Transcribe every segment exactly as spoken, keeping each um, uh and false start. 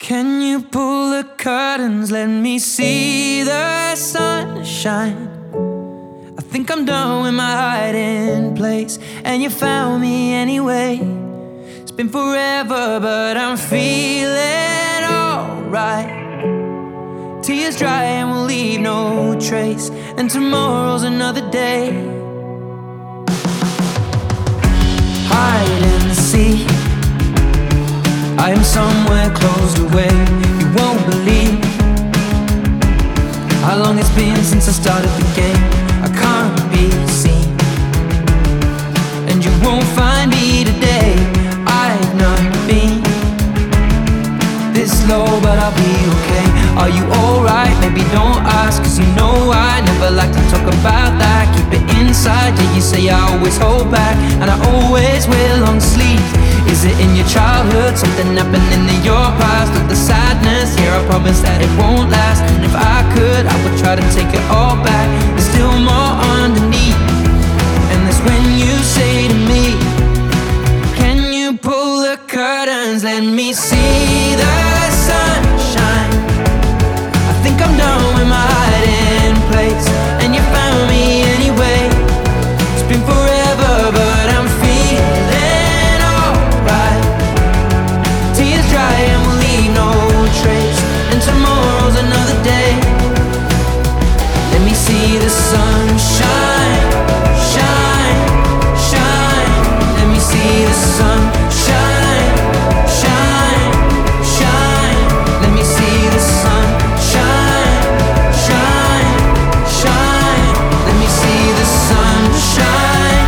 Can you pull the curtains, let me see the sunshine? I think I'm done with my hiding place, and you found me anyway. It's been forever, but I'm feeling alright. Tears dry and we'll leave no trace, and tomorrow's another day. Hide and seek, I am somewhere closed away. You won't believe how long it's been since I started the game. I can't be seen, and you won't find me today. I've not been this low, but I'll be okay. Are you alright? Maybe don't ask, cause you know I never like to talk about that. Keep it inside, yeah, you say I always hold back, and I always wear long sleeves. Is it in your childhood, something happening in your past? Or the sadness, here I promise that it won't last. And if I could, I would try to take it all back. There's still more underneath, and that's when you say to me, can you pull the curtains, let me see the sunshine? I think I'm done with my hiding place, and you found me anyway. It's been forever, but I'm feeling alright. Tears dry and we'll leave no trace, and tomorrow's another day. Let me see the sunshine, shine, shine. Let me see the sun shine, shine, shine. Let me see the sun shine, shine, shine. Let me see the sun shine.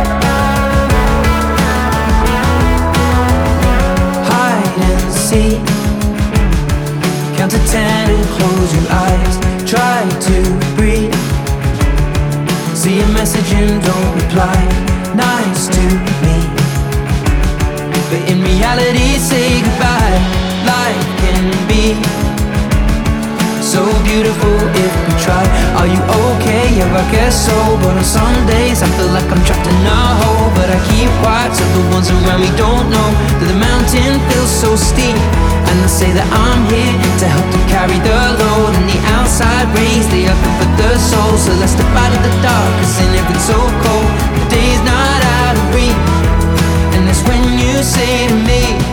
Hide and seek, count to ten and close your eyes. Try to breathe, see a message and don't reply. Nice to me, but in reality say goodbye. Life can be so beautiful if we try. Are you okay? Yeah, I guess so. But on some days I feel like I'm trapped in a hole, but I keep quiet so the ones around me don't know that the mountain feels so steep. And I say that I'm here to help them carry the load, and the outside rays, they are good for the soul. So let's step out of the dark, cause in it it's so cold. The day's not out of reach, and that's when you say to me,